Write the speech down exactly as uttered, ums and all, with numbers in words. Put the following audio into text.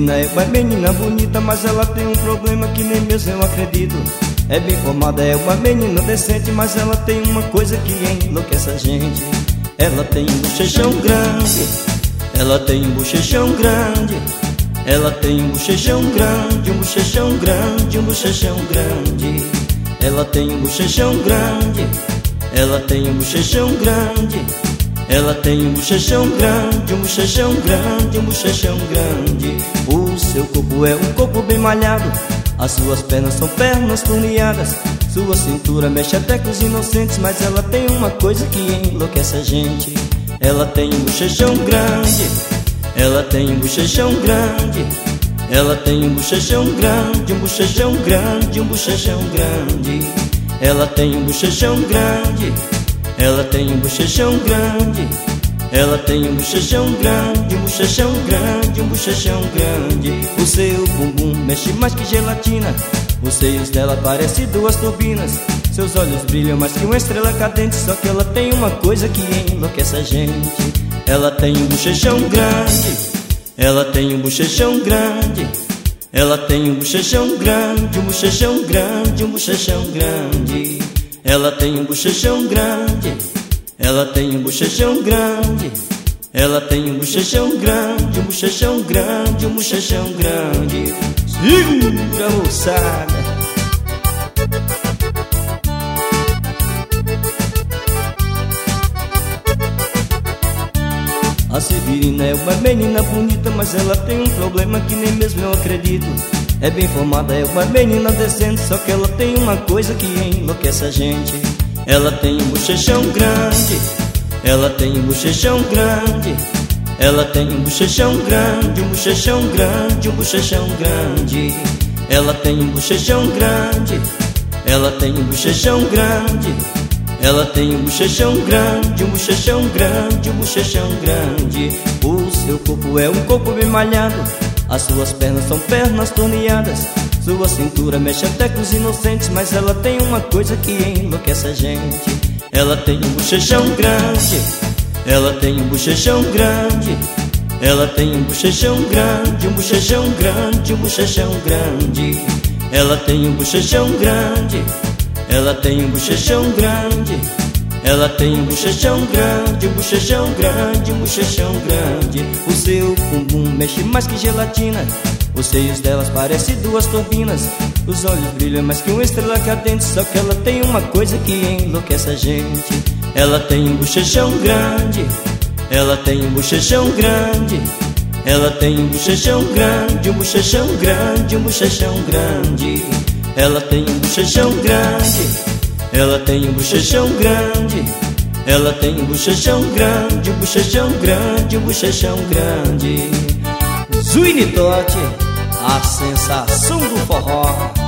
menina é uma menina bonita, mas ela tem um problema que nem mesmo eu acredito. É bem formada, é uma menina decente, mas ela tem uma coisa que enlouquece a gente. Ela tem um bochechão grande, ela tem um bochechão grande, ela tem um bochechão grande, um bochechão grande, um bochechão grande. Ela tem um bochechão grande, ela tem um bochechão grande, ela tem um bochechão grande, um bochechão grande, um bochechão grande. O seu corpo é um corpo bem malhado, as suas pernas são pernas torneadas, sua cintura mexe até com os inocentes, mas ela tem uma coisa que enlouquece a gente. Ela tem um bochechão grande, ela tem um bochechão grande, ela tem um bochechão grande, um bochechão grande, um bochechão grande. Ela tem um bochechão grande, ela tem um bochechão grande, ela tem um bochechão grande, um bochechão grande, um bochechão grande. O seu bumbum mexe mais que gelatina, os seios dela parecem duas turbinas, seus olhos brilham mais que uma estrela cadente, só que ela tem uma coisa que enlouquece a gente. Ela tem um bochechão grande, ela tem um bochechão grande, ela tem um bochechão grande, um bochechão grande, um bochechão grande. Ela tem um bochechão grande, ela tem um bochechão grande, ela tem um bochechão grande, um bochechão grande, um bochechão grande. Segura, moçada! A Severina é uma menina bonita, mas ela tem um problema que nem mesmo eu acredito. É bem formada, é uma menina decente, só que ela tem uma coisa que enlouquece a gente. Ela tem um bochechão grande, ela tem um bochechão grande, ela tem um bochechão grande, um bochechão grande, um bochechão grande. Ela tem um bochechão grande, ela tem um bochechão grande, ela tem um bochechão grande, um bochechão grande, um bochechão grande. O seu corpo é um corpo bem malhado, as suas pernas são pernas torneadas, sua cintura mexe até com os inocentes, mas ela tem uma coisa que enlouquece a gente. Ela tem um bochechão grande, ela tem um bochechão grande, ela tem um bochechão grande, um bochechão grande, um bochechão grande. Ela tem um bochechão grande, ela tem um bochechão grande, ela tem um bochechão grande, um bochechão grande, um bochechão grande. O seu bumbum mexe mais que gelatina, os seios delas parecem duas turbinas, os olhos brilham mais que uma estrela cadente, só que ela tem uma coisa que enlouquece a gente. Ela tem um bochechão grande, ela tem um bochechão grande, ela tem um bochechão grande, um bochechão grande, um bochechão grande. Ela tem um bochechão grande, ela tem um bochechão grande, ela tem um bochechão grande, um bochechão grande, um bochechão grande. Zuini Totti, a sensação do forró.